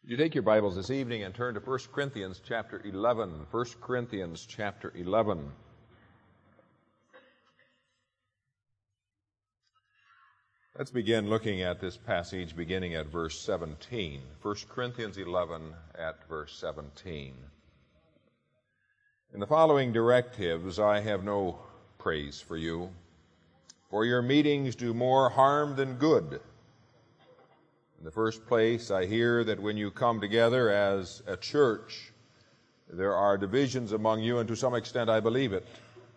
You take your Bibles this evening and turn to 1 Corinthians chapter 11. 1 Corinthians chapter 11. Let's begin looking at this passage beginning at verse 17. 1 Corinthians 11 at verse 17. In the following directives, I have no praise for you, for your meetings do more harm than good. In the first place, I hear that when you come together as a church, there are divisions among you, and to some extent I believe it.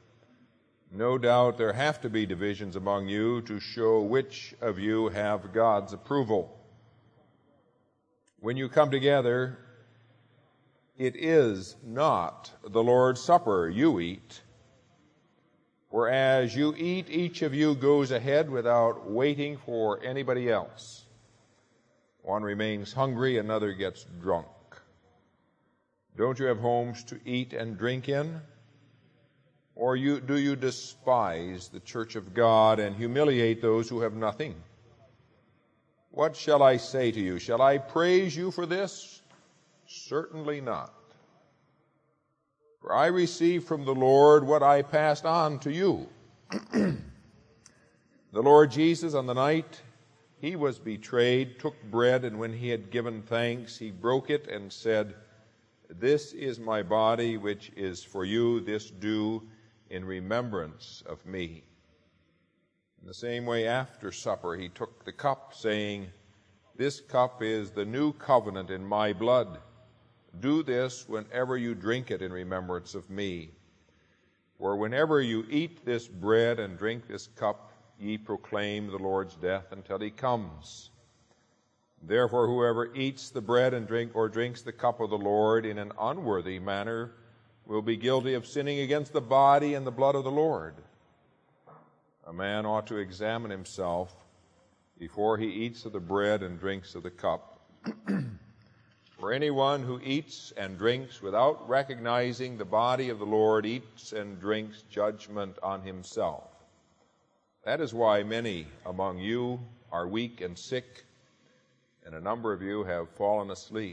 No doubt there have to be divisions among you to show which of you have God's approval. When you come together, it is not the Lord's Supper you eat. For as you eat, each of you goes ahead without waiting for anybody else. One remains hungry, another gets drunk. Don't you have homes to eat and drink in? Or do you despise the church of God and humiliate those who have nothing? What shall I say to you? Shall I praise you for this? Certainly not. For I received from the Lord what I passed on to you. The Lord Jesus, on the night he was betrayed, took bread, and when he had given thanks, he broke it and said, "This is my body, which is for you. This do in remembrance of me." In the same way, after supper, he took the cup, saying, "This cup is the new covenant in my blood. Do this whenever you drink it in remembrance of me. For whenever you eat this bread and drink this cup, ye proclaim the Lord's death until he comes. Therefore, whoever eats the bread and drinks the cup of the Lord in an unworthy manner will be guilty of sinning against the body and the blood of the Lord. A man ought to examine himself before he eats of the bread and drinks of the cup. For anyone who eats and drinks without recognizing the body of the Lord eats and drinks judgment on himself. That is why many among you are weak and sick, and a number of you have fallen asleep.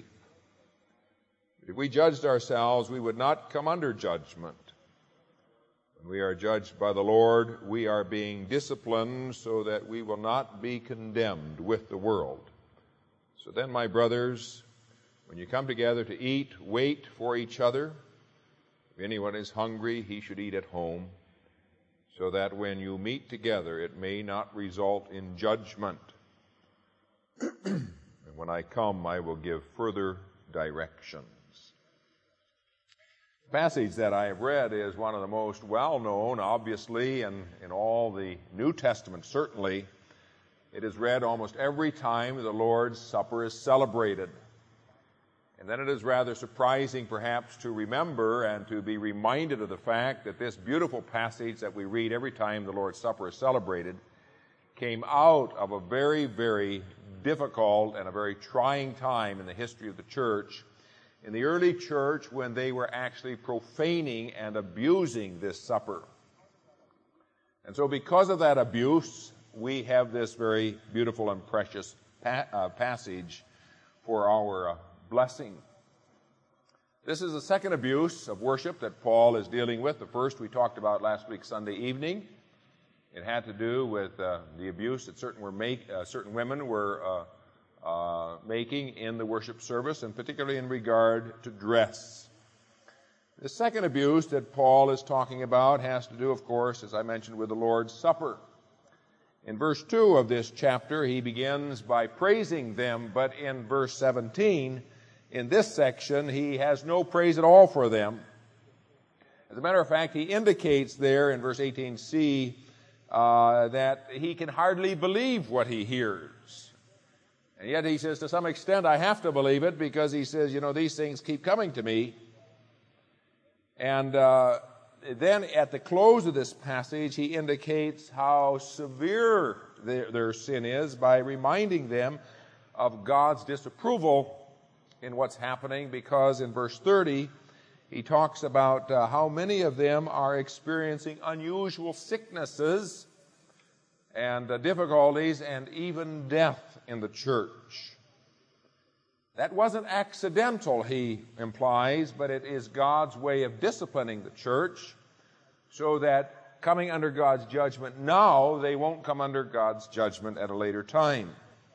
If we judged ourselves, we would not come under judgment. When we are judged by the Lord, we are being disciplined so that we will not be condemned with the world. So then, my brothers, when you come together to eat, wait for each other. If anyone is hungry, he should eat at home, so that when you meet together, it may not result in judgment. And when I come, I will give further directions. The passage that I have read is one of the most well-known, obviously, and in all the New Testament, certainly. It is read almost every time the Lord's Supper is celebrated. And then it is rather surprising, perhaps, to remember and to be reminded of the fact that this beautiful passage that we read every time the Lord's Supper is celebrated came out of a very, very difficult and a very trying time in the history of the church, in the early church, when they were actually profaning and abusing this supper. And so because of that abuse, we have this very beautiful and precious passage for our blessing. This is the second abuse of worship that Paul is dealing with. The first we talked about last week, Sunday evening. It had to do with the abuse that certain women were making in the worship service, and particularly in regard to dress. The second abuse that Paul is talking about has to do, of course, as I mentioned, with the Lord's Supper. In verse 2 of this chapter, he begins by praising them, but in verse 17, in this section, he has no praise at all for them. As a matter of fact, he indicates there in verse 18c that he can hardly believe what he hears. And yet he says, to some extent, I have to believe it, because he says, these things keep coming to me. And then at the close of this passage, he indicates how severe their sin is by reminding them of God's disapproval in what's happening, because in verse 30, he talks about how many of them are experiencing unusual sicknesses and difficulties and even death in the church. That wasn't accidental, he implies, but it is God's way of disciplining the church so that coming under God's judgment now, they won't come under God's judgment at a later time.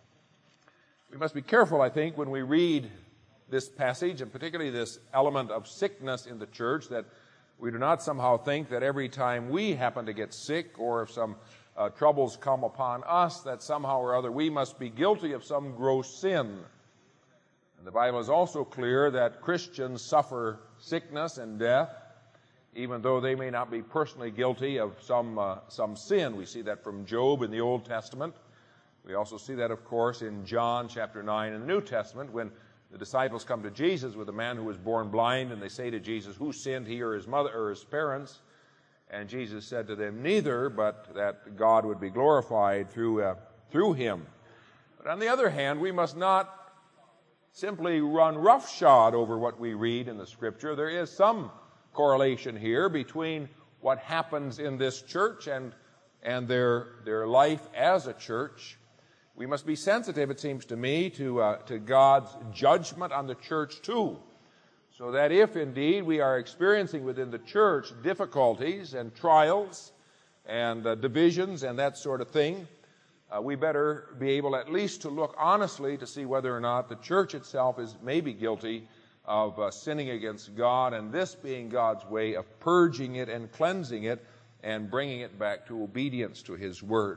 We must be careful, I think, when we read this passage, and particularly this element of sickness in the church, that we do not somehow think that every time we happen to get sick or if some troubles come upon us, that somehow or other we must be guilty of some gross sin. And the Bible is also clear that Christians suffer sickness and death, even though they may not be personally guilty of some sin. We see that from Job in the Old Testament. We also see that, of course, in John chapter 9 in the New Testament, when the disciples come to Jesus with a man who was born blind, and they say to Jesus, who sinned, he or his mother or his parents? And Jesus said to them, neither, but that God would be glorified through him. But on the other hand, we must not simply run roughshod over what we read in the Scripture. There is some correlation here between what happens in this church and their life as a church. We must be sensitive, it seems to me, to God's judgment on the church too, so that if indeed we are experiencing within the church difficulties and trials and divisions and that sort of thing, we better be able at least to look honestly to see whether or not the church itself is maybe guilty of sinning against God, and this being God's way of purging it and cleansing it and bringing it back to obedience to His Word.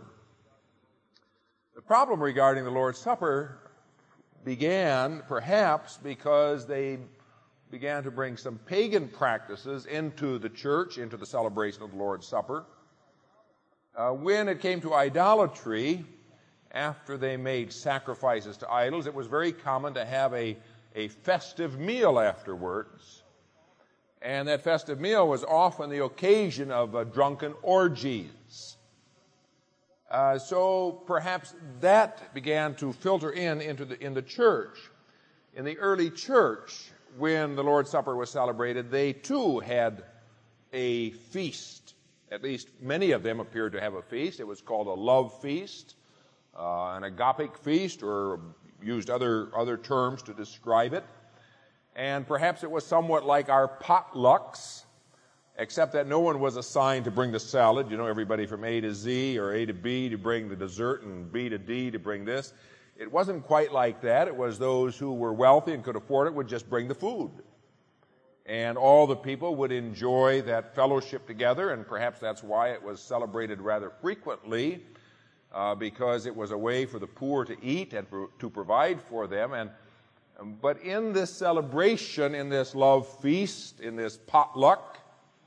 The problem regarding the Lord's Supper began perhaps because they began to bring some pagan practices into the church, into the celebration of the Lord's Supper. When it came to idolatry, after they made sacrifices to idols, it was very common to have a festive meal afterwards. And that festive meal was often the occasion of drunken orgies. So perhaps that began to filter in the church. In the early church, when the Lord's Supper was celebrated, they too had a feast. At least many of them appeared to have a feast. It was called a love feast, an agapic feast, or used other terms to describe it. And perhaps it was somewhat like our potlucks, except that no one was assigned to bring the salad. You know, everybody from A to Z or A to B to bring the dessert and B to D to bring this. It wasn't quite like that. It was those who were wealthy and could afford it would just bring the food. And all the people would enjoy that fellowship together, and perhaps that's why it was celebrated rather frequently, because it was a way for the poor to eat and to provide for them. But in this celebration, in this love feast, in this potluck,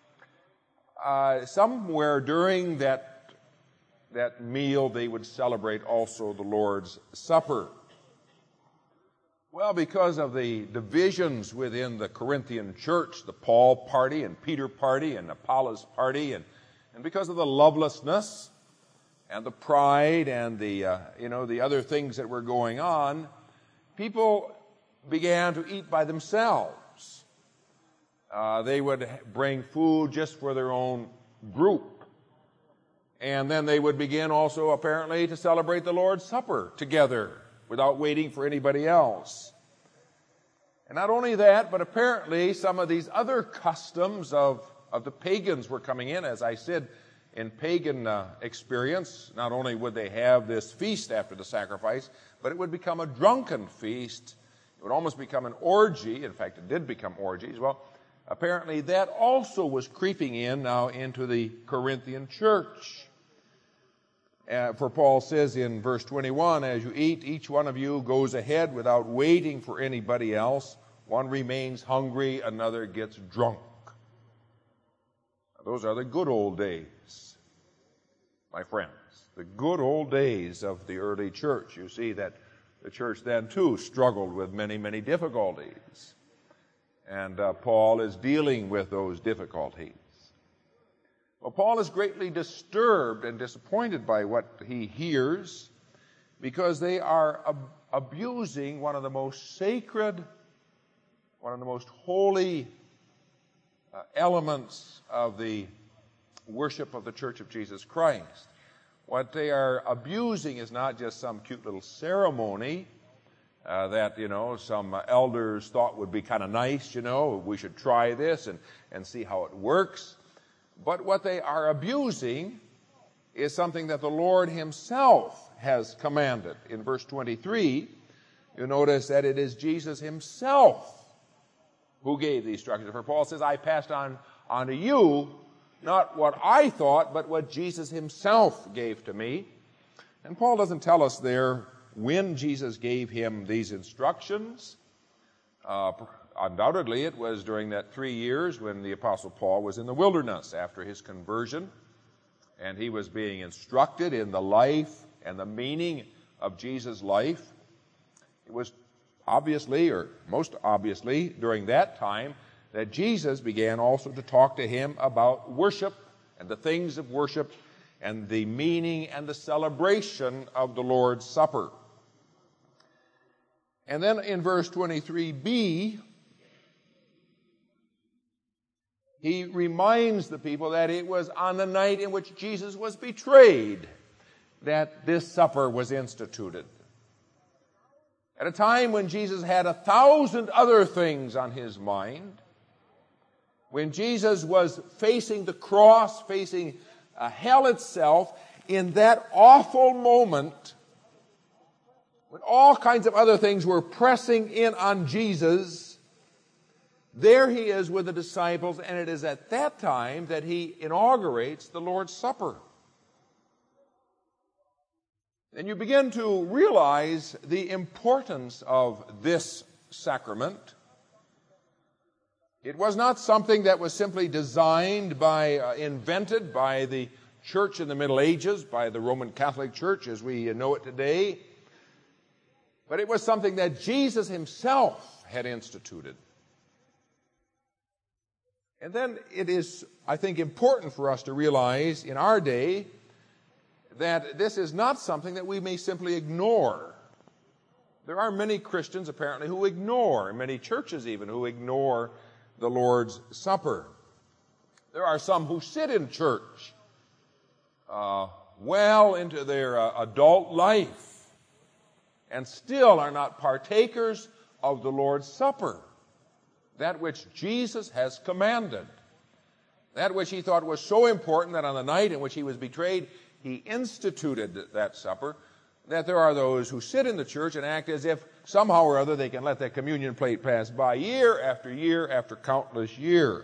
somewhere during that meal, they would celebrate also the Lord's Supper. Well, because of the divisions within the Corinthian church, the Paul party and Peter party and Apollos party, and because of the lovelessness and the pride and the other things that were going on, people began to eat by themselves. They would bring food just for their own group. And then they would begin also apparently to celebrate the Lord's Supper together without waiting for anybody else. And not only that, but apparently some of these other customs of the pagans were coming in. As I said, in pagan experience, not only would they have this feast after the sacrifice, but it would become a drunken feast. It would almost become an orgy. In fact, it did become orgies. Well, apparently that also was creeping in now into the Corinthian church. For Paul says in verse 21, as you eat, each one of you goes ahead without waiting for anybody else. One remains hungry, another gets drunk. Those are the good old days, my friends. The good old days of the early church. You see that the church then too struggled with many, many difficulties. And Paul is dealing with those difficulties. Well, Paul is greatly disturbed and disappointed by what he hears because they are abusing one of the most sacred, one of the most holy elements of the worship of the Church of Jesus Christ. What they are abusing is not just some cute little ceremony that, some elders thought would be kind of nice, we should try this and see how it works. But what they are abusing is something that the Lord himself has commanded. In verse 23, you notice that it is Jesus himself who gave these instructions. For Paul says, I passed on to you not what I thought, but what Jesus himself gave to me. And Paul doesn't tell us there when Jesus gave him these instructions. Undoubtedly, it was during that 3 years when the Apostle Paul was in the wilderness after his conversion, and he was being instructed in the life and the meaning of Jesus' life. It was obviously, or most obviously, during that time that Jesus began also to talk to him about worship and the things of worship and the meaning and the celebration of the Lord's Supper. And then in verse 23b, he reminds the people that it was on the night in which Jesus was betrayed that this supper was instituted. At a time when Jesus had 1,000 other things on his mind, when Jesus was facing the cross, facing hell itself, in that awful moment, when all kinds of other things were pressing in on Jesus, there he is with the disciples, and it is at that time that he inaugurates the Lord's Supper. And you begin to realize the importance of this sacrament. It was not something that was simply designed invented by the church in the Middle Ages, by the Roman Catholic Church as we know it today, but it was something that Jesus himself had instituted. And then it is, I think, important for us to realize in our day that this is not something that we may simply ignore. There are many Christians, apparently, who ignore, many churches even, who ignore the Lord's Supper. There are some who sit in church well into their adult life and still are not partakers of the Lord's Supper, that which Jesus has commanded, that which he thought was so important that on the night in which he was betrayed, he instituted that supper, that there are those who sit in the church and act as if somehow or other they can let that communion plate pass by year after countless year.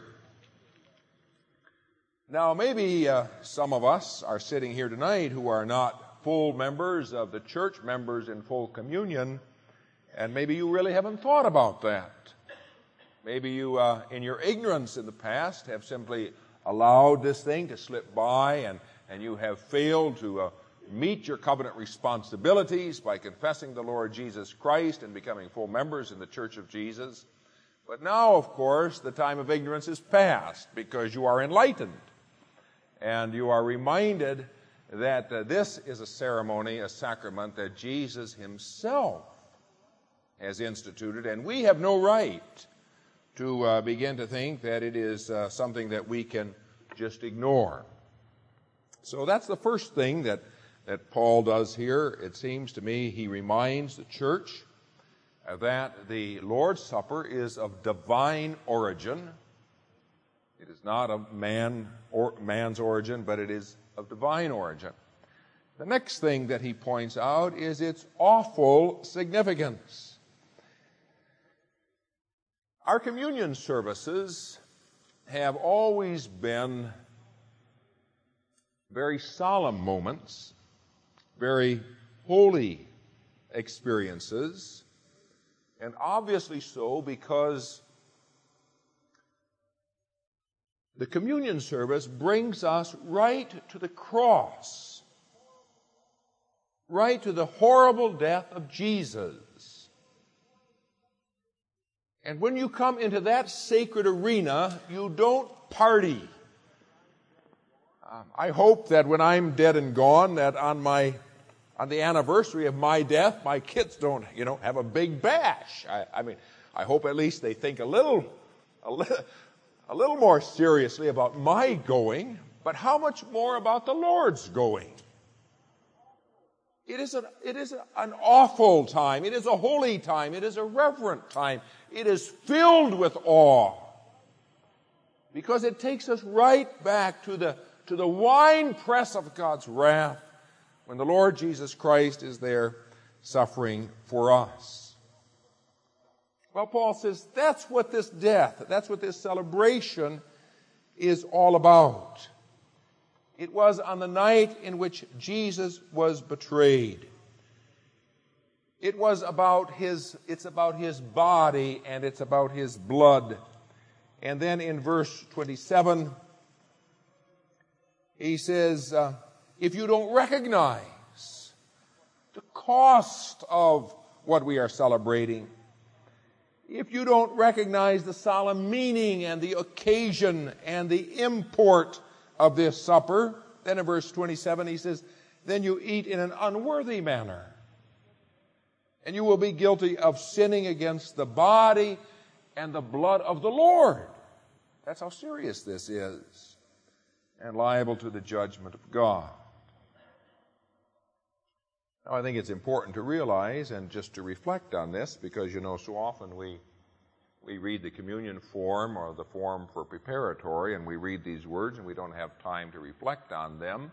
Now, maybe some of us are sitting here tonight who are not full members of the church, members in full communion, and maybe you really haven't thought about that. Maybe you, in your ignorance in the past, have simply allowed this thing to slip by, and you have failed to meet your covenant responsibilities by confessing the Lord Jesus Christ and becoming full members in the Church of Jesus. But now, of course, the time of ignorance is past because you are enlightened. And you are reminded that this is a ceremony, a sacrament that Jesus himself has instituted. And we have no right to begin to think that it is something that we can just ignore. So that's the first thing that Paul does here. It seems to me he reminds the church that the Lord's Supper is of divine origin. It is not of man's origin, but it is of divine origin. The next thing that he points out is its awful significance. Our communion services have always been very solemn moments, very holy experiences, and obviously so because the communion service brings us right to the cross, right to the horrible death of Jesus. And when you come into that sacred arena, you don't party. I hope that when I'm dead and gone, that on the anniversary of my death, my kids don't, have a big bash. I hope at least they think a little more seriously about my going, but how much more about the Lord's going? It is an awful time. It is a holy time. It is a reverent time. It is filled with awe because it takes us right back to the winepress of God's wrath when the Lord Jesus Christ is there suffering for us. Well, Paul says that's what this death, that's what this celebration is all about. It was on the night in which Jesus was betrayed. It's about his body and it's about his blood. And then in verse 27, he says, if you don't recognize the cost of what we are celebrating, if you don't recognize the solemn meaning and the occasion and the import of this supper, then in verse 27 he says, then you eat in an unworthy manner. And you will be guilty of sinning against the body and the blood of the Lord. That's how serious this is. And liable to the judgment of God. Now I think it's important to realize and just to reflect on this because, so often we read the communion form or the form for preparatory and we read these words and we don't have time to reflect on them.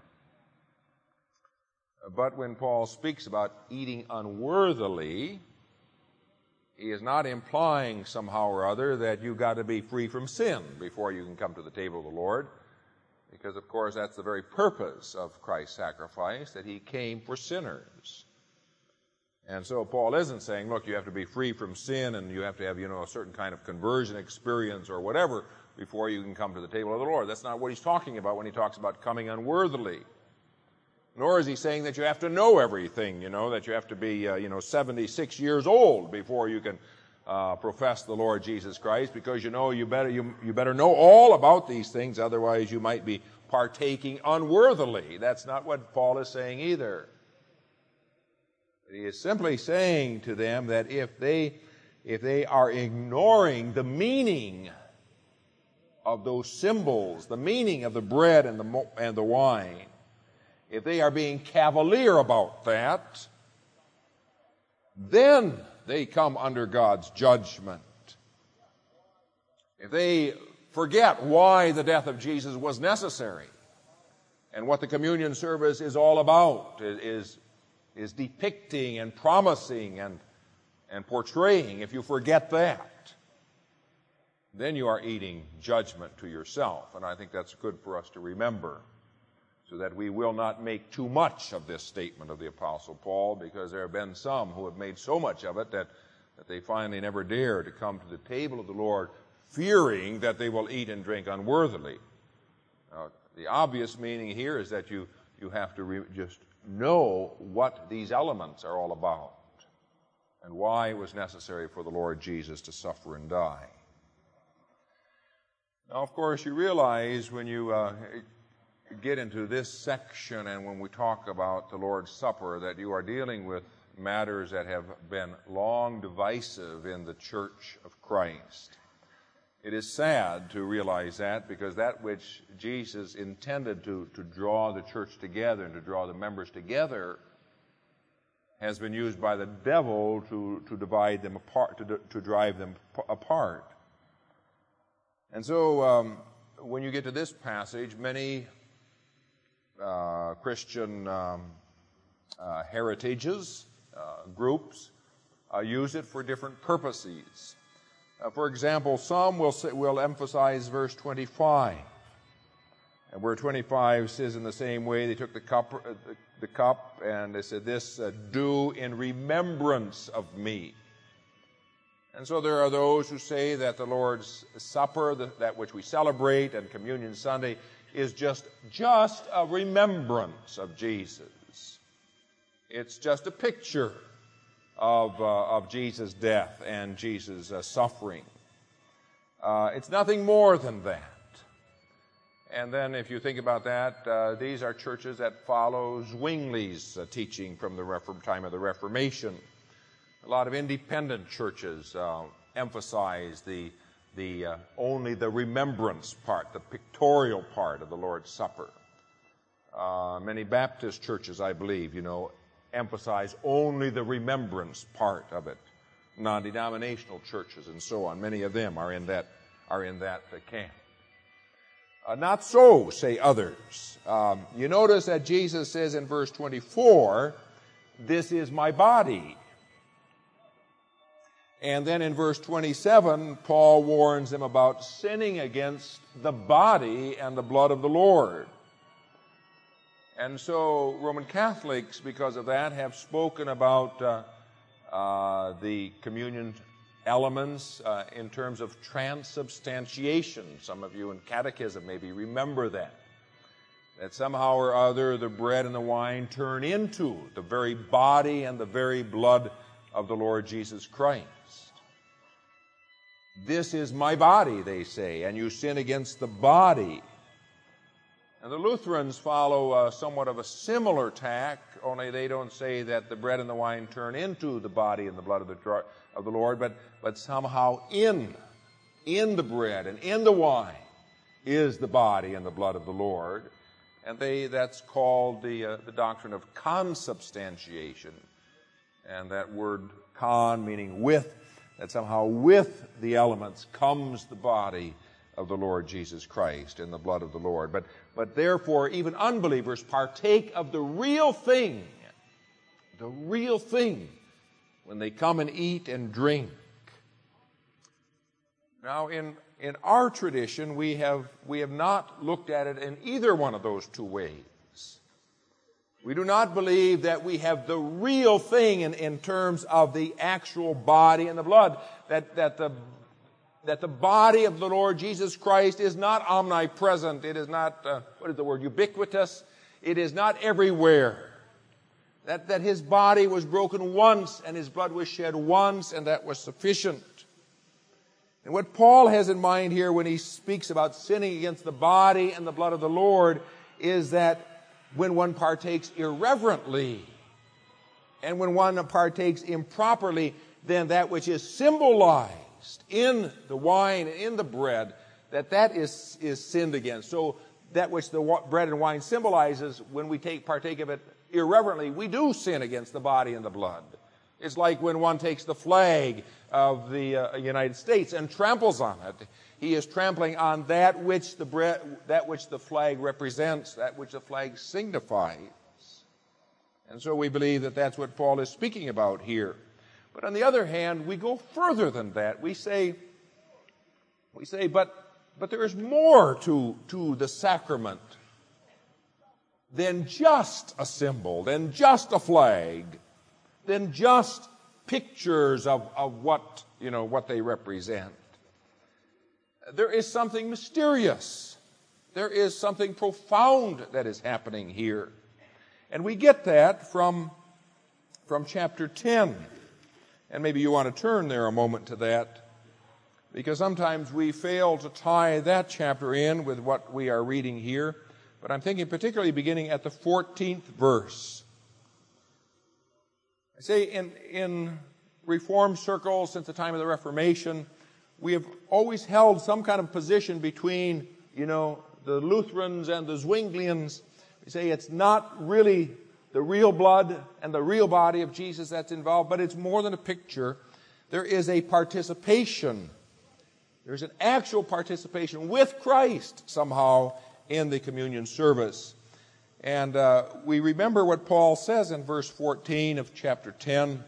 But when Paul speaks about eating unworthily, he is not implying somehow or other that you've got to be free from sin before you can come to the table of the Lord. Because, of course, that's the very purpose of Christ's sacrifice, that he came for sinners. And so Paul isn't saying, look, you have to be free from sin and you have to have, a certain kind of conversion experience or whatever before you can come to the table of the Lord. That's not what he's talking about when he talks about coming unworthily. Nor is he saying that you have to know everything, that you have to be, 76 years old before you can profess the Lord Jesus Christ, because you better know all about these things, otherwise you might be partaking unworthily. That's not what Paul is saying either. He is simply saying to them that if they are ignoring the meaning of those symbols, the meaning of the bread and the wine, if they are being cavalier about that, then they come under God's judgment. If they forget why the death of Jesus was necessary and what the communion service is all about, is depicting and promising and portraying, if you forget that, then you are eating judgment to yourself. And I think that's good for us to remember, so that we will not make too much of this statement of the Apostle Paul, because there have been some who have made so much of it that they finally never dare to come to the table of the Lord, fearing that they will eat and drink unworthily. Now, the obvious meaning here is that you have to just know what these elements are all about and why it was necessary for the Lord Jesus to suffer and die. Now, of course, you realize when you get into this section and when we talk about the Lord's Supper that you are dealing with matters that have been long divisive in the Church of Christ. It is sad to realize that, because that which Jesus intended to draw the church together and to draw the members together has been used by the devil to divide them apart, to drive them apart. And so when you get to this passage, many Christian heritages, groups, use it for different purposes. For example, some will emphasize verse 25, and where 25 says in the same way, they took the cup and they said, "This do in remembrance of me." And so there are those who say that the Lord's Supper, that which we celebrate, and Communion Sunday, is just a remembrance of Jesus. It's just a picture of Jesus' death and Jesus' suffering. It's nothing more than that. And then if you think about that, these are churches that follow Zwingli's teaching from the time of the Reformation. A lot of independent churches emphasize only the remembrance part, the pictorial part of the Lord's Supper. Many Baptist churches, I believe, emphasize only the remembrance part of it. Non-denominational churches and so on, many of them are in that camp. Not so, say others. You notice that Jesus says in verse 24, "This is my body." And then in verse 27, Paul warns them about sinning against the body and the blood of the Lord. And so Roman Catholics, because of that, have spoken about the communion elements in terms of transubstantiation. Some of you in catechism maybe remember that somehow or other the bread and the wine turn into the very body and the very blood of the Lord Jesus Christ. "This is my body," they say, and you sin against the body. And the Lutherans follow somewhat of a similar tack, only they don't say that the bread and the wine turn into the body and the blood of the Lord, but somehow in the bread and in the wine is the body and the blood of the Lord. And that's called the doctrine of consubstantiation. And that word con, meaning with, that somehow with the elements comes the body of the Lord Jesus Christ and the blood of the Lord. But therefore, even unbelievers partake of the real thing, when they come and eat and drink. Now, in our tradition, we have not looked at it in either one of those two ways. We do not believe that we have the real thing in terms of the actual body and the blood, that the body of the Lord Jesus Christ is not omnipresent. It is not, ubiquitous. It is not everywhere. That his body was broken once and his blood was shed once, and that was sufficient. And what Paul has in mind here when he speaks about sinning against the body and the blood of the Lord is that when one partakes irreverently and when one partakes improperly, then that which is symbolized in the wine and in the bread, that is sinned against. So that which the bread and wine symbolizes, when we partake of it irreverently, we do sin against the body and the blood. It's like when one takes the flag of the United States and tramples on it. He is trampling on that which the flag represents, that which the flag signifies. And so we believe that that's what Paul is speaking about here. But on the other hand, we go further than that. We say, but there is more to the sacrament than just a symbol, than just a flag, than just pictures of what they represent. There is something mysterious. There is something profound that is happening here. And we get that from chapter 10. And maybe you want to turn there a moment to that, because sometimes we fail to tie that chapter in with what we are reading here. But I'm thinking particularly beginning at the 14th verse. I say in Reformed circles since the time of the Reformation, we have always held some kind of position between, the Lutherans and the Zwinglians. We say it's not really the real blood and the real body of Jesus that's involved, but it's more than a picture. There is a participation. There's an actual participation with Christ somehow in the communion service. And we remember what Paul says in verse 14 of chapter 10.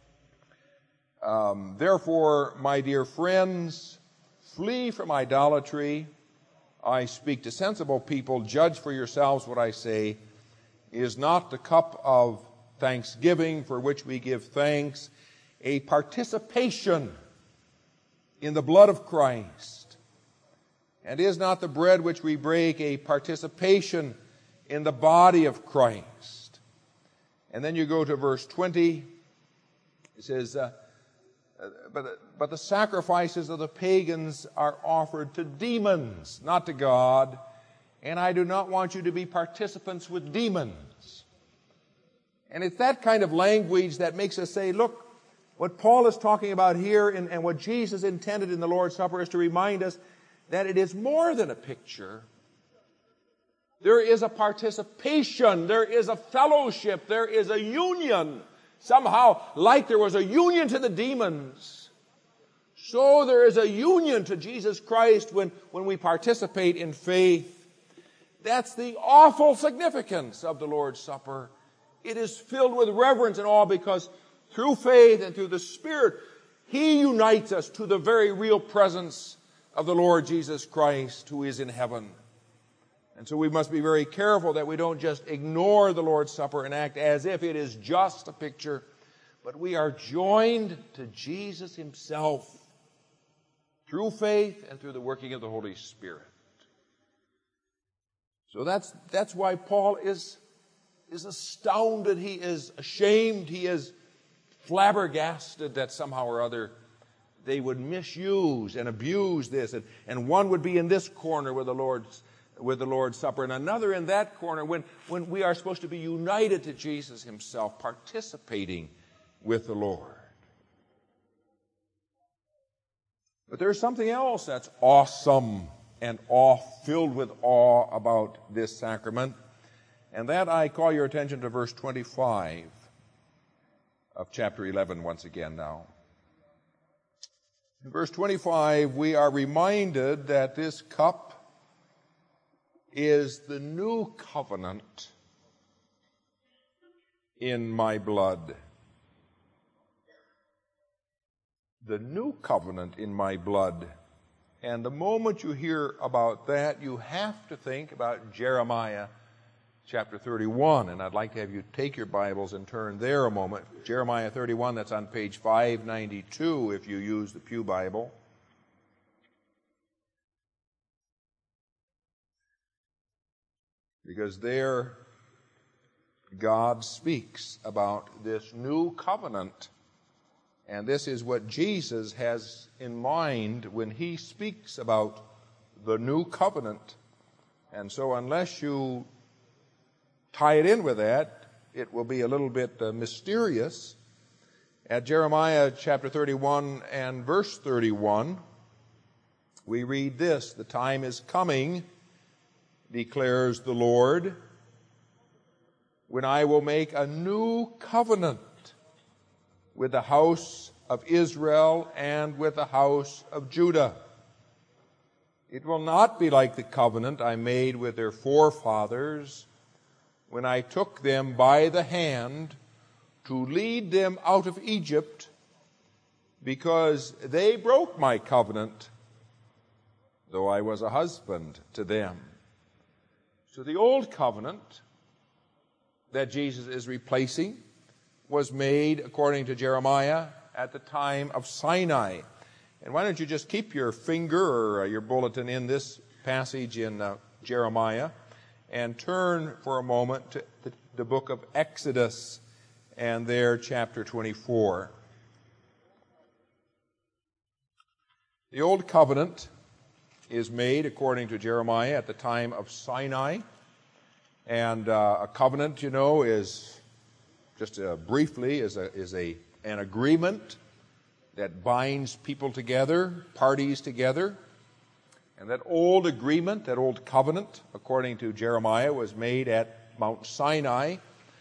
Therefore, my dear friends, flee from idolatry. I speak to sensible people. Judge for yourselves what I say. Is not the cup of thanksgiving for which we give thanks a participation in the blood of Christ? And is not the bread which we break a participation in the body of Christ? And then you go to verse 20. It says, but the sacrifices of the pagans are offered to demons, not to God. And I do not want you to be participants with demons. And it's that kind of language that makes us say, look, what Paul is talking about here and what Jesus intended in the Lord's Supper is to remind us that it is more than a picture. There is a participation. There is a fellowship. There is a union. Somehow, like there was a union to the demons, so there is a union to Jesus Christ when we participate in faith. That's the awful significance of the Lord's Supper. It is filled with reverence and awe because through faith and through the Spirit, He unites us to the very real presence of the Lord Jesus Christ who is in heaven. And so we must be very careful that we don't just ignore the Lord's Supper and act as if it is just a picture, but we are joined to Jesus Himself through faith and through the working of the Holy Spirit. So that's why Paul is astounded. He is ashamed. He is flabbergasted that somehow or other they would misuse and abuse this. And one would be in this corner with the Lord's Supper and another in that corner when we are supposed to be united to Jesus Himself, participating with the Lord. But there's something else that's awesome and filled with awe about this sacrament. And that I call your attention to verse 25 of chapter 11 once again now. In verse 25, we are reminded that this cup is the new covenant in my blood. The new covenant in my blood. And the moment you hear about that, you have to think about Jeremiah chapter 31. And I'd like to have you take your Bibles and turn there a moment. Jeremiah 31, that's on page 592 if you use the Pew Bible. Because there God speaks about this new covenant. And this is what Jesus has in mind when He speaks about the new covenant. And so unless you tie it in with that, it will be a little bit mysterious. At Jeremiah chapter 31 and verse 31, we read this: "The time is coming, declares the Lord, when I will make a new covenant with the house of Israel and with the house of Judah. It will not be like the covenant I made with their forefathers when I took them by the hand to lead them out of Egypt, because they broke my covenant, though I was a husband to them." So the old covenant that Jesus is replacing was made, according to Jeremiah, at the time of Sinai. And why don't you just keep your finger or your bulletin in this passage in Jeremiah and turn for a moment to the book of Exodus and there chapter 24. The old covenant is made, according to Jeremiah, at the time of Sinai. And a covenant, you know, is just briefly, is an agreement that binds people together, parties together. And that old agreement, that old covenant, according to Jeremiah, was made at Mount Sinai.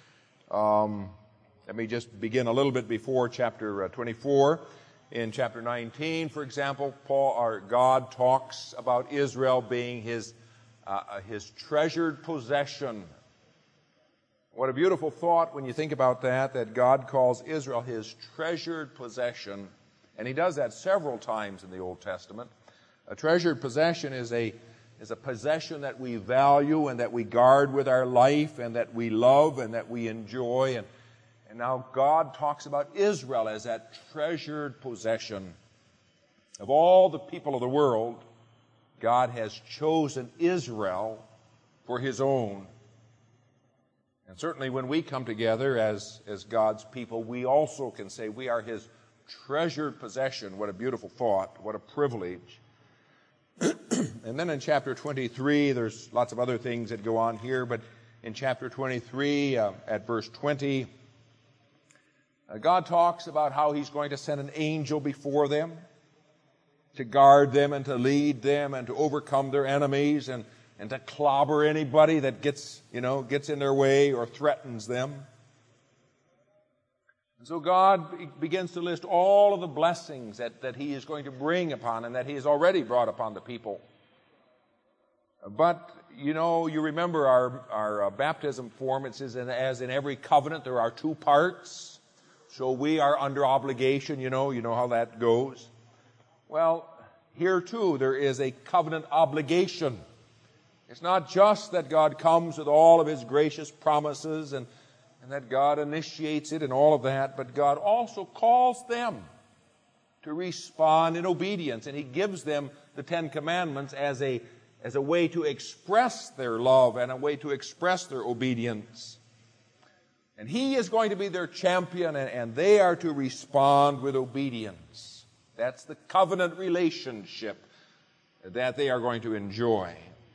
Let me just begin a little bit before chapter 24. In chapter 19, for example, God talks about Israel being his treasured possession. What a beautiful thought when you think about that God calls Israel His treasured possession. And He does that several times in the Old Testament. A treasured possession is a possession that we value and that we guard with our life and that we love and that we enjoy. And now God talks about Israel as that treasured possession. Of all the people of the world, God has chosen Israel for His own. And certainly when we come together as God's people, we also can say we are His treasured possession. What a beautiful thought. What a privilege. And then in chapter 23, there's lots of other things that go on here, but in chapter 23, at verse 20, God talks about how He's going to send an angel before them to guard them and to lead them and to overcome their enemies and and to clobber anybody that gets in their way or threatens them. And so God begins to list all of the blessings that He is going to bring upon and that He has already brought upon the people. But, you remember our baptism form. It says, as in every covenant, there are two parts. So we are under obligation, you know how that goes. Well, here too, there is a covenant obligation. It's not just that God comes with all of His gracious promises and that God initiates it and all of that, but God also calls them to respond in obedience. And He gives them the Ten Commandments as a way to express their love and a way to express their obedience. And He is going to be their champion, and they are to respond with obedience. That's the covenant relationship that they are going to enjoy.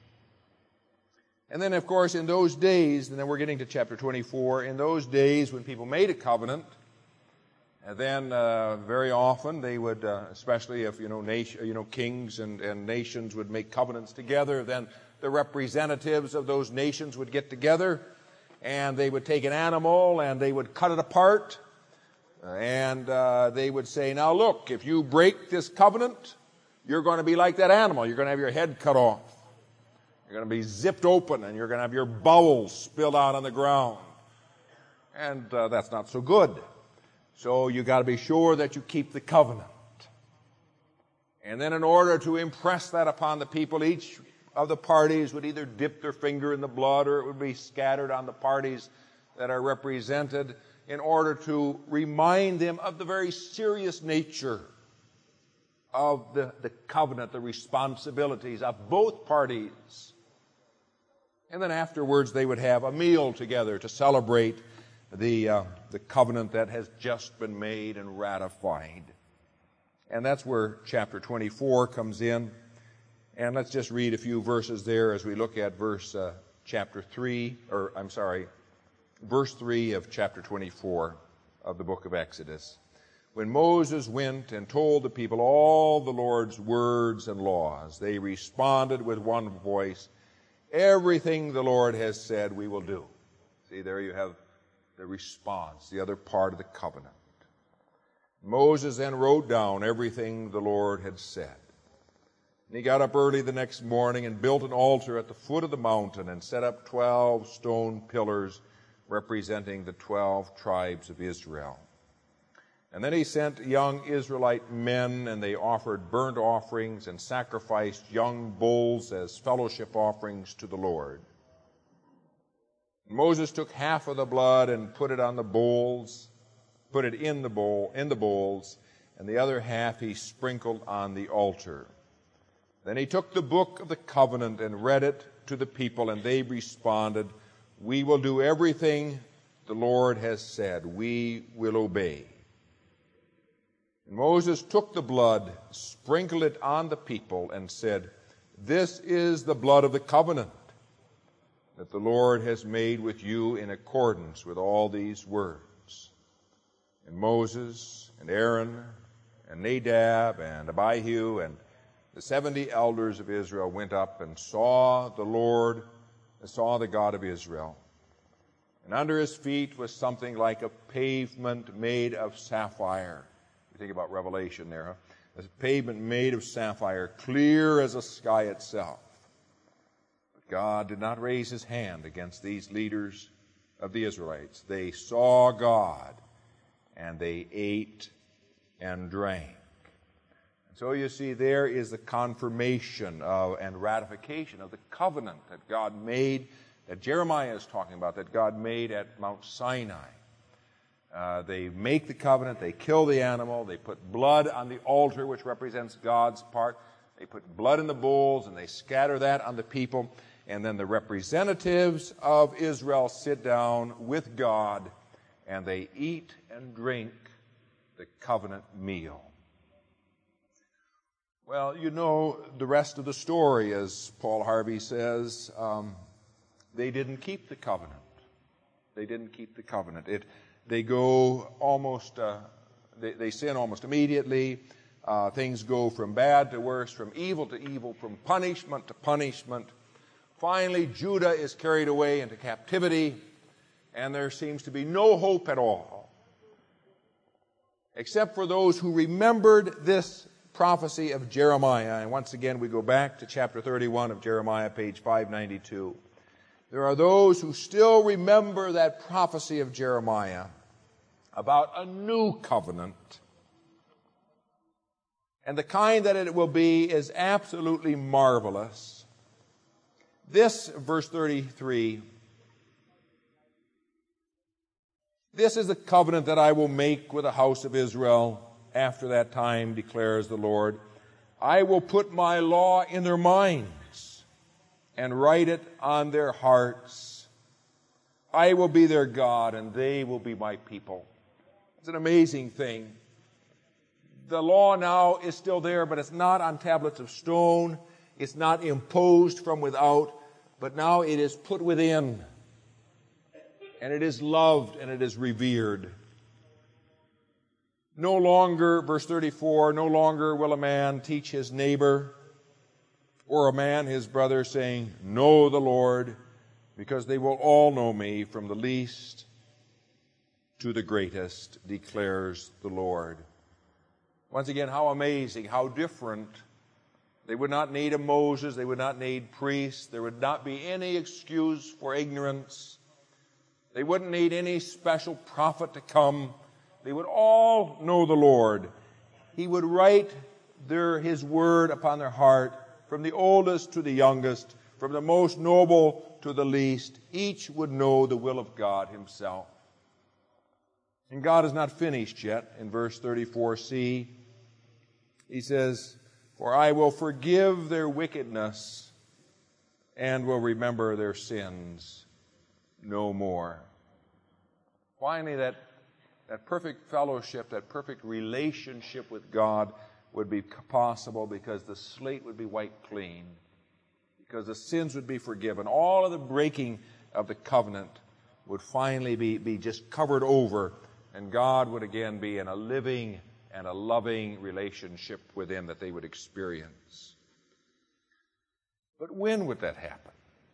And then, of course, in those days, and then we're getting to chapter 24, in those days when people made a covenant, and then very often they would, especially if kings and nations would make covenants together, then the representatives of those nations would get together, and they would take an animal and they would cut it apart, and they would say, now look, if you break this covenant, you're going to be like that animal. You're going to have your head cut off. You're going to be zipped open, and you're going to have your bowels spilled out on the ground. And that's not so good. So you got to be sure that you keep the covenant. And then in order to impress that upon the people, each of the parties would either dip their finger in the blood or it would be scattered on the parties that are represented in order to remind them of the very serious nature of the covenant, the responsibilities of both parties. And then afterwards they would have a meal together to celebrate the covenant that has just been made and ratified. And that's where chapter 24 comes in. And let's just read a few verses there as we look at verse 3 of chapter 24 of the book of Exodus. When Moses went and told the people all the Lord's words and laws, they responded with one voice, everything the Lord has said we will do. See, there you have the response, the other part of the covenant. Moses then wrote down everything the Lord had said. And he got up early the next morning and built an altar at the foot of the mountain and set up 12 stone pillars representing the 12 tribes of Israel. And then he sent young Israelite men, and they offered burnt offerings and sacrificed young bulls as fellowship offerings to the Lord. Moses took half of the blood and put it in the bowls, and the other half he sprinkled on the altar. Then he took the book of the covenant and read it to the people, and they responded, we will do everything the Lord has said. We will obey. And Moses took the blood, sprinkled it on the people, and said, this is the blood of the covenant that the Lord has made with you in accordance with all these words. And Moses and Aaron and Nadab and Abihu and the 70 elders of Israel went up and saw the God of Israel. And under his feet was something like a pavement made of sapphire. You think about Revelation there, huh? A pavement made of sapphire, clear as the sky itself. But God did not raise his hand against these leaders of the Israelites. They saw God, and they ate and drank. And so you see, there is the confirmation and ratification of the covenant that God made, that Jeremiah is talking about, that God made at Mount Sinai. They make the covenant, they kill the animal, they put blood on the altar, which represents God's part. They put blood in the bulls, and they scatter that on the people. And then the representatives of Israel sit down with God, and they eat and drink the covenant meal. Well, you know the rest of the story, as Paul Harvey says. They didn't keep the covenant. They didn't keep the covenant. They go almost, they sin almost immediately. Things go from bad to worse, from evil to evil, from punishment to punishment, Finally, Judah is carried away into captivity, and there seems to be no hope at all, except for those who remembered this prophecy of Jeremiah. And once again, we go back to chapter 31 of Jeremiah, page 592. There are those who still remember that prophecy of Jeremiah about a new covenant. And the kind that it will be is absolutely marvelous. This, verse 33, this is the covenant that I will make with the house of Israel after that time, declares the Lord. I will put my law in their minds and write it on their hearts. I will be their God, and they will be my people. It's an amazing thing. The law now is still there, but it's not on tablets of stone. It's not imposed from without, but now it is put within. And it is loved and it is revered. No longer, verse 34, no longer will a man teach his neighbor or a man his brother, saying, know the Lord, because they will all know me, from the least to the greatest, declares the Lord. Once again, how amazing, how different. They would not need a Moses, they would not need priests, there would not be any excuse for ignorance. They wouldn't need any special prophet to come. They would all know the Lord. He would write his word upon their heart, from the oldest to the youngest, from the most noble to the least. Each would know the will of God himself. And God is not finished yet. In verse 34c, he says, for I will forgive their wickedness and will remember their sins no more. Finally, that perfect fellowship, that perfect relationship with God would be possible because the slate would be wiped clean, because the sins would be forgiven. All of the breaking of the covenant would finally be just covered over, and God would again be in a living and a loving relationship with them that they would experience. But when would that happen?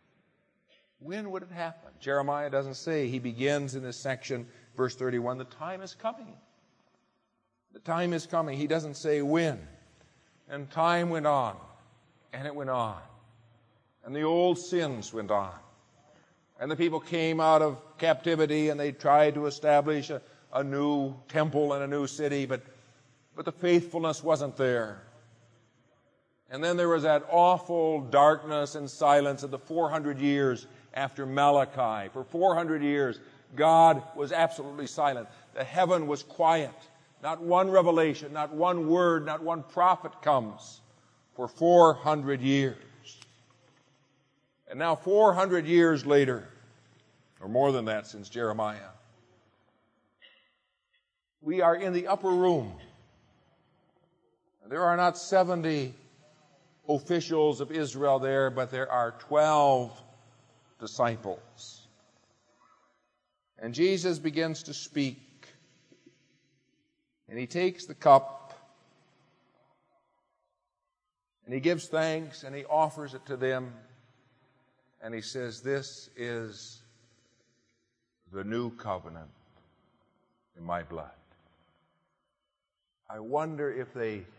When would it happen? Jeremiah doesn't say. He begins in this section, verse 31, the time is coming. The time is coming. He doesn't say when. And time went on, and it went on. And the old sins went on. And the people came out of captivity, and they tried to establish a new temple and a new city, but the faithfulness wasn't there. And then there was that awful darkness and silence of the 400 years after Malachi. For 400 years, God was absolutely silent. The heaven was quiet. Not one revelation, not one word, not one prophet comes for 400 years. And now 400 years later, or more than that since Jeremiah, we are in the upper room. There are not 70 officials of Israel there, but there are 12 disciples. And Jesus begins to speak. And he takes the cup, and he gives thanks, and he offers it to them. And he says, this is the new covenant in my blood. I wonder if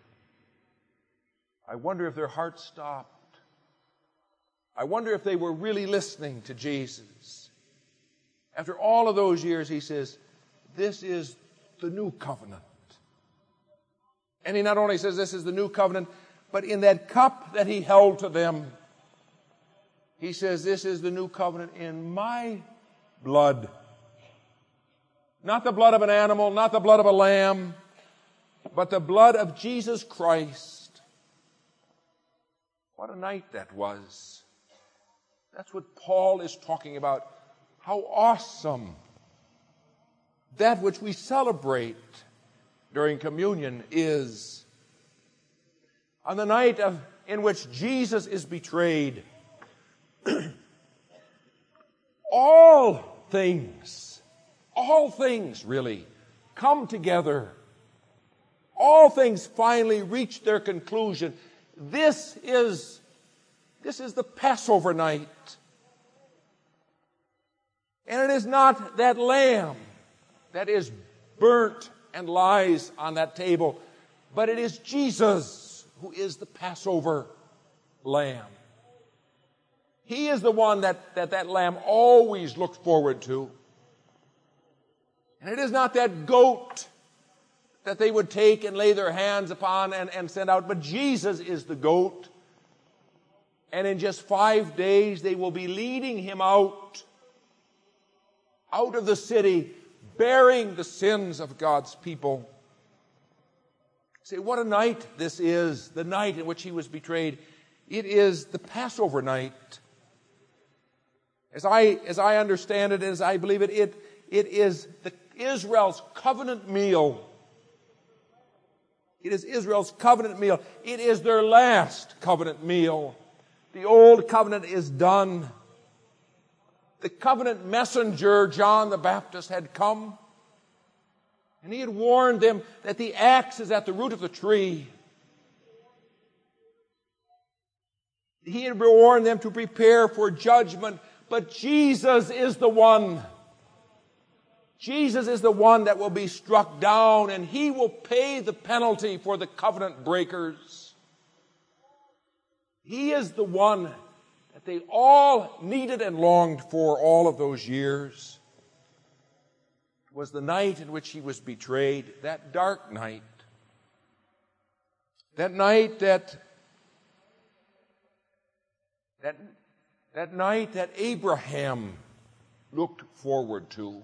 their hearts stopped. I wonder if they were really listening to Jesus. After all of those years, he says, this is the new covenant. And he not only says this is the new covenant, but in that cup that he held to them, he says, this is the new covenant in my blood. Not the blood of an animal, not the blood of a lamb, but the blood of Jesus Christ. What a night that was. That's what Paul is talking about. How awesome. That which we celebrate during communion is. On the night in which Jesus is betrayed, all things really come together. All things finally reach their conclusion. This is This is the Passover night. And it is not that lamb that is burnt and lies on that table, but it is Jesus who is the Passover lamb. He is the one that lamb always looked forward to. And it is not that goat that they would take and lay their hands upon and send out, but Jesus is the goat. And in just 5 days, they will be leading him out of the city, bearing the sins of God's people. Say, what a night this is, the night in which he was betrayed. It is the Passover night. As I understand it, as I believe it, it is Israel's covenant meal. It is Israel's covenant meal. It is their last covenant meal. The old covenant is done. The covenant messenger, John the Baptist, had come. And he had warned them that the axe is at the root of the tree. He had warned them to prepare for judgment. But Jesus is the one. Jesus is the one that will be struck down, and he will pay the penalty for the covenant breakers. He is the one that they all needed and longed for all of those years. It was the night in which he was betrayed, that dark night. That night that Abraham looked forward to.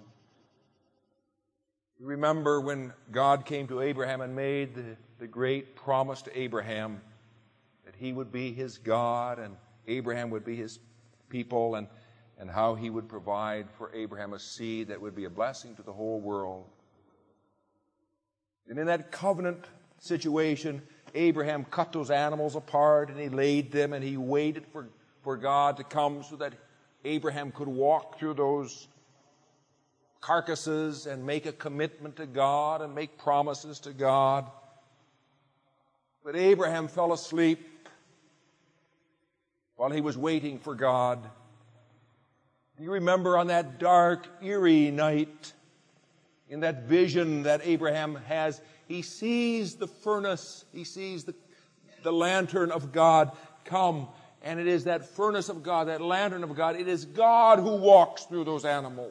You remember when God came to Abraham and made the great promise to Abraham that he would be his God and Abraham would be his people, and how he would provide for Abraham a seed that would be a blessing to the whole world. And in that covenant situation, Abraham cut those animals apart and he laid them and he waited for God to come so that Abraham could walk through those carcasses and make a commitment to God and make promises to God. But Abraham fell asleep while he was waiting for God. You remember on that dark, eerie night, in that vision that Abraham has, he sees the furnace, he sees the lantern of God come. And it is that furnace of God, that lantern of God, it is God who walks through those animals.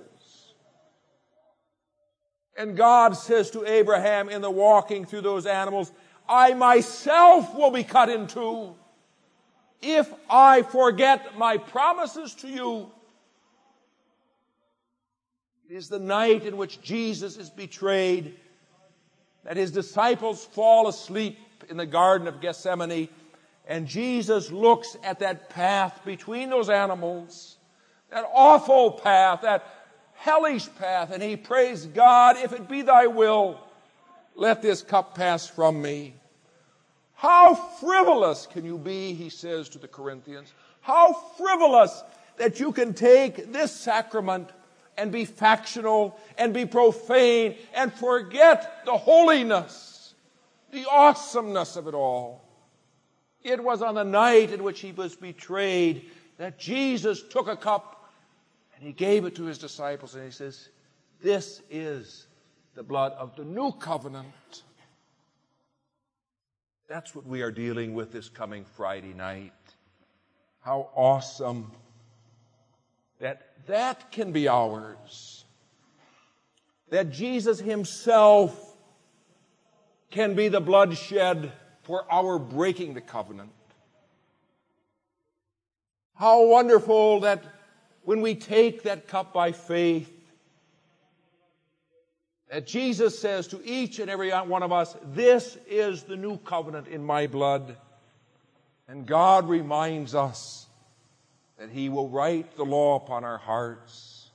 And God says to Abraham in the walking through those animals, I myself will be cut in two if I forget my promises to you. It is the night in which Jesus is betrayed, that his disciples fall asleep in the Garden of Gethsemane, and Jesus looks at that path between those animals, that awful path, that hellish path, and he prays, God, if it be thy will, let this cup pass from me. How frivolous can you be, he says to the Corinthians. How frivolous that you can take this sacrament and be factional and be profane and forget the holiness, the awesomeness of it all. It was on the night in which he was betrayed that Jesus took a cup and he gave it to his disciples, and he says, this is the blood of the new covenant. That's what we are dealing with this coming Friday night. How awesome that can be ours. That Jesus himself can be the bloodshed for our breaking the covenant. How wonderful that when we take that cup by faith, that Jesus says to each and every one of us, this is the new covenant in my blood. And God reminds us that he will write the law upon our hearts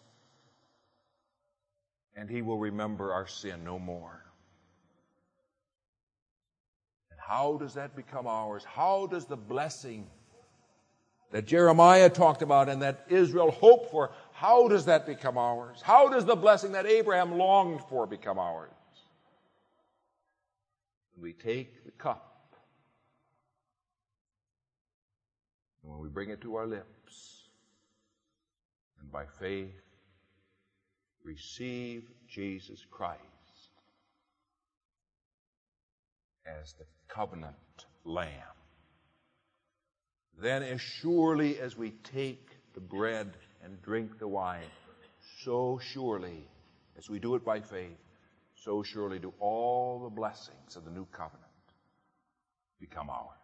and he will remember our sin no more. And how does that become ours? How does the blessing that Jeremiah talked about and that Israel hoped for, how does that become ours? How does the blessing that Abraham longed for become ours? When we take the cup And when we bring it to our lips, and by faith receive Jesus Christ as the covenant Lamb, then as surely as we take the bread and drink the wine, so surely as we do it by faith, so surely do all the blessings of the new covenant become ours.